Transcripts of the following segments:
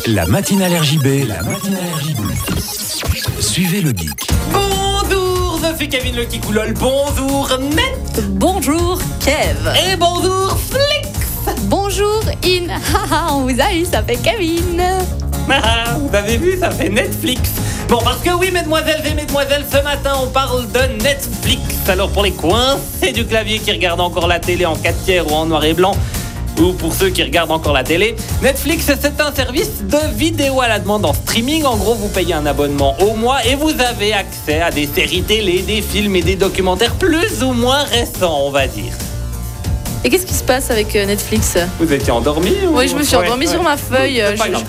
La matinale RJB, Suivez le geek. Bonjour, je suis Kevin le Kikoulol. Bonjour Net. Bonjour Kev. Et bonjour Flix. Bonjour In. Haha, on vous a eu, ça fait Kevin. Ah, vous avez vu, ça fait Netflix. Bon, parce que oui, mesdemoiselles et mesdemoiselles, ce matin, on parle de Netflix. Alors, pour les coincés du clavier qui regardent encore la télé en 4/3 ou en noir et blanc, ou pour ceux qui regardent encore la télé, Netflix, c'est un service de vidéo à la demande en streaming. En gros, vous payez un abonnement au mois et vous avez accès à des séries télé, des films et des documentaires plus ou moins récents, on va dire. Et qu'est-ce qui se passe avec Netflix? Vous étiez endormi ou... Oui, je me suis endormie sur ma feuille. C'est pas grave.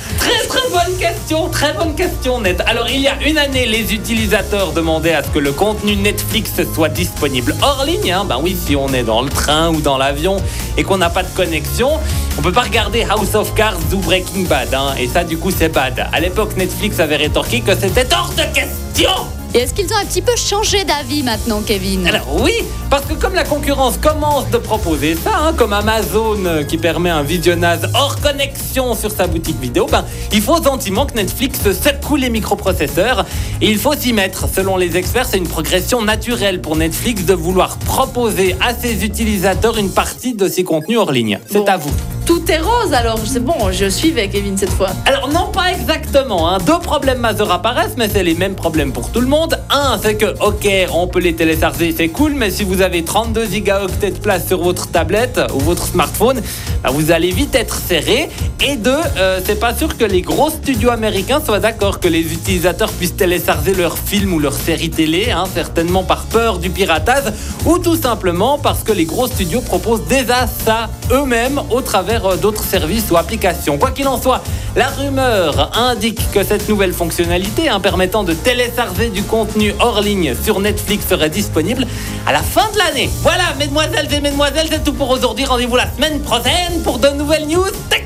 Très bonne question, Net. Alors, il y a une année, les utilisateurs demandaient à ce que le contenu Netflix soit disponible hors ligne. Ben oui, si on est dans le train ou dans l'avion et qu'on n'a pas de connexion, on peut pas regarder House of Cards ou Breaking Bad. Et ça, du coup, c'est bad. À l'époque, Netflix avait rétorqué que c'était hors de question. Et est-ce qu'ils ont un petit peu changé d'avis maintenant, Kevin? Alors oui, parce que comme la concurrence commence de proposer ça, comme Amazon qui permet un visionnage hors connexion sur sa boutique vidéo, il faut gentiment que Netflix secoue les microprocesseurs et il faut s'y mettre. Selon les experts, c'est une progression naturelle pour Netflix de vouloir proposer à ses utilisateurs une partie de ses contenus hors ligne. C'est à vous. Tout est rose alors, c'est bon, je suivais Kevin cette fois. Alors non, pas exactement. Deux problèmes majeurs apparaissent, mais c'est les mêmes problèmes pour tout le monde. Un, c'est que, ok, on peut les télécharger, c'est cool, mais si vous avez 32 gigaoctets de place sur votre tablette ou votre smartphone, vous allez vite être serré. Et deux, c'est pas sûr que les gros studios américains soient d'accord que les utilisateurs puissent télécharger leurs films ou leurs séries télé, certainement par peur du piratage, ou tout simplement parce que les gros studios proposent déjà ça eux-mêmes au travers d'autres services ou applications. Quoi qu'il en soit, la rumeur indique que cette nouvelle fonctionnalité permettant de télécharger du contenu hors ligne sur Netflix serait disponible à la fin de l'année. Voilà, mesdemoiselles et mesdemoiselles, c'est tout pour aujourd'hui. Rendez-vous la semaine prochaine pour de nouvelles news.